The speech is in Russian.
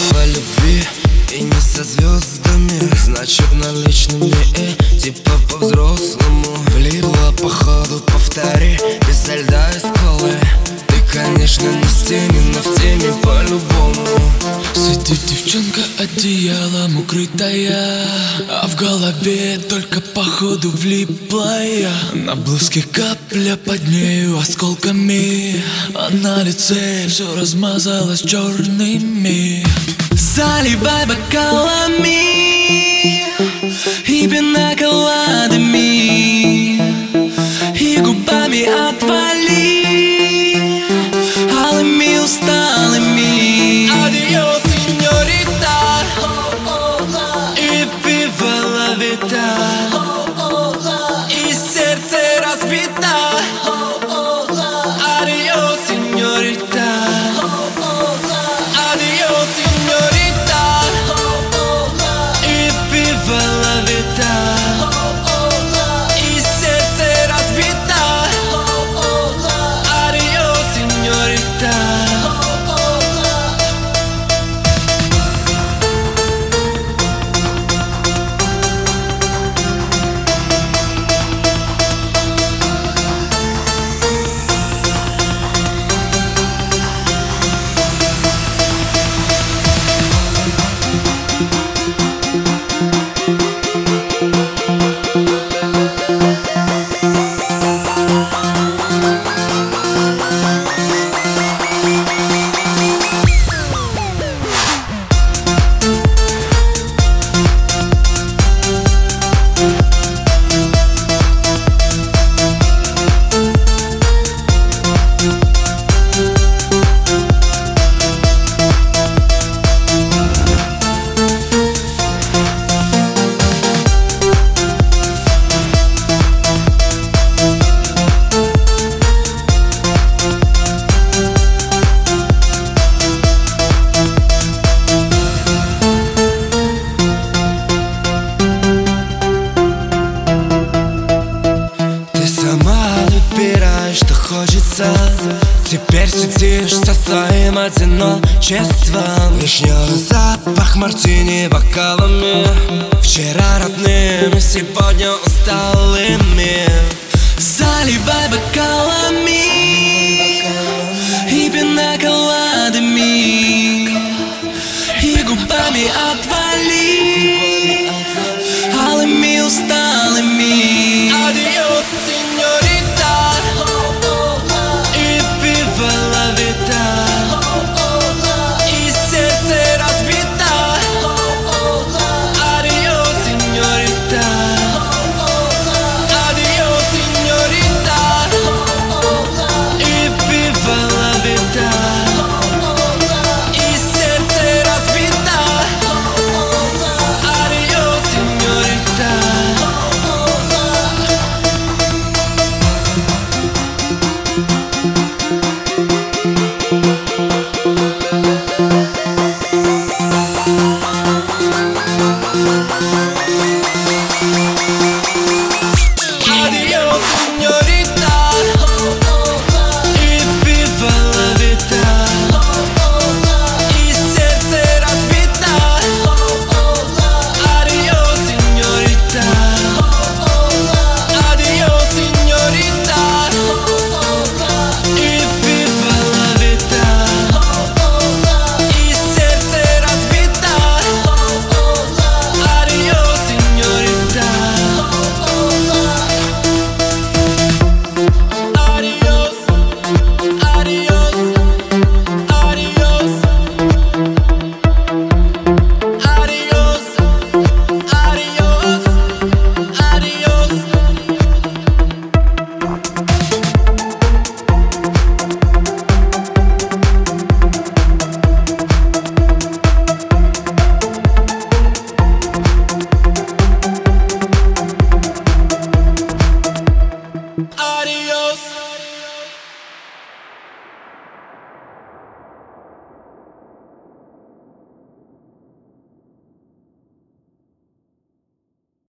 по любви и не со звездами, значит наличными и типа по-взрослому. Влипла походу, повтори, без льда из колы. Ты, конечно, не с теми, но в теме по-любому. Сидит девчонка одеялом укрытая, а в голове только походу влиплая. На блузке капля под нею осколками, а на лице все размазалось черными. Заливай бокалами и пинаколадами, и губами отвали алыми усталыми. Адиос, сеньорита, и viva la vida, и сердце разбито. Адиос, сеньорита, адиос, сеньорита, и viva la vida, и сердце разбито. Адиос, сеньорита. Что хочется. Теперь сидишь со своим одиночеством. Вишневый запах мартини бокалами, вчера родными, сегодня усталыми. Заливай бокалами и пинаколадами, и губами отвали